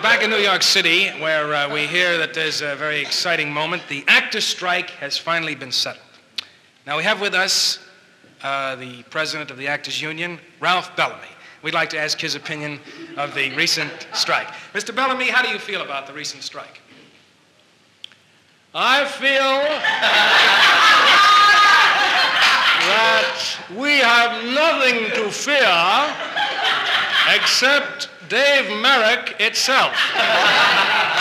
back in New York City, where we hear that there's a very exciting moment. The actors' strike has finally been settled. Now, we have with us the president of the Actors Union, Ralph Bellamy. We'd like to ask his opinion of the recent strike. Mr. Bellamy, how do you feel about the recent strike? I feel that we have nothing to fear except Dave Merrick itself.